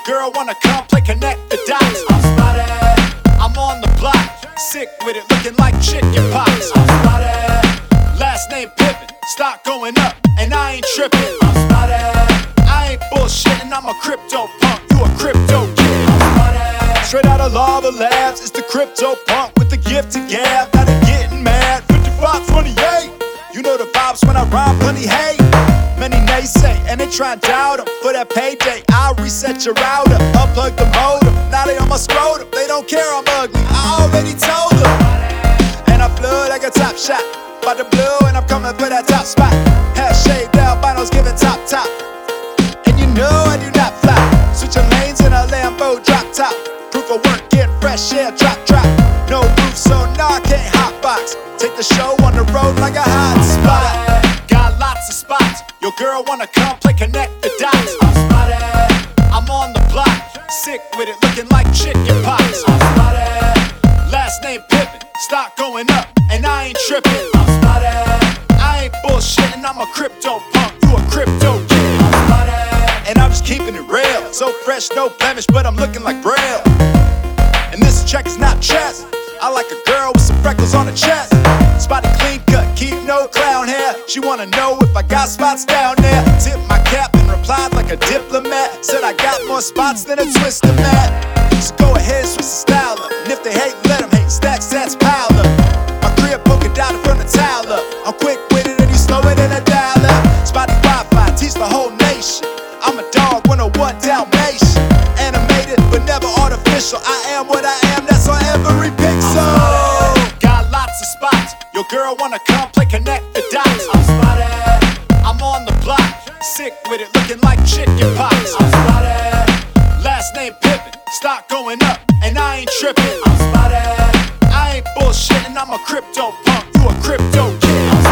girl wanna come play connect the dots. I'm spotted, I'm on the block, sick with it, looking like chicken pox. I'm spotted, last name Pippin, stock going up, and I ain't tripping. I'm spotted, I ain't bullshitting, I'm a crypto punk, you a crypto kid. I'm spotted, straight out of Lava Labs, it's the crypto punk with the gift to gab. Now they getting mad, 5528. You know the vibes when I rhyme, plenty hate. Many naysay, and they try and doubt 'em. For that payday, I'll reset your router, unplug the modem. Now they on my scrotum, they don't care I'm ugly, I already told them. And I flew like a top shot, by the blue, and I'm coming for that top spot. Half shaved albinos giving top. And you know I do not fly, switching lanes in a Lambo drop top. Proof of work, getting fresh air, drop. No roof, so nah, I can't hotbox. Take the show on the road like a hot spot. Got lots of spots, your girl wanna come play connect the dots. I'm spotted, I'm on the block, sick with it, looking like chicken pox. I'm spotted, last name Pippin, stock going up, and I ain't tripping. I'm spotted, I ain't bullshitting, I'm a crypto punk, you a crypto kid. I'm spotted, and I'm just keeping it real, so fresh, no blemish, but I'm looking like Braille. And this check is not chess, I like a girl with some freckles on her chest. Spotty clean cut, keep no clown hair. She wanna know if I got spots down there. Tip my cap and replied like a diplomat. Said I got more spots than a twister mat. So go ahead, switch the style up. And if they hate, let them hate. Stack stats pile up. My crib polka dotted from the towel up. I'm quick with it and you slower than a dial up. Spotty Wi-Fi, teach the whole nation. I'm a dog, 101 Dalmatian. Animated, but never artificial. I am what I am, that's on every pixel. Got lots of spots, your girl wanna come play connect the dots. I'm spotted, I'm on the block, sick with it, looking like chicken pox. I'm spotted, last name Pippin, stock going up, and I ain't tripping. I'm spotted, I ain't bullshitting, I'm a crypto punk, you a crypto kid. I'm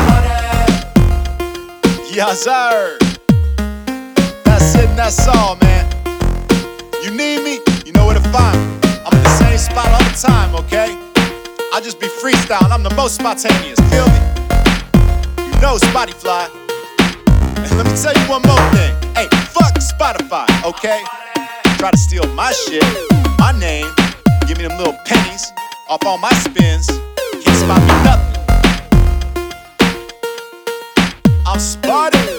spotted, yes sir. That's it and that's all, man. You need me, you know where to find me. I'm in the same spot all the time, okay? I just be freestyling, I'm the most spontaneous, feel me? You know Spotty Fly. And let me tell you one more thing. Hey, fuck Spotify, okay? Try to steal my shit, my name, give me them little pennies off all my spins. Can't spot me nothing. I'm spotted.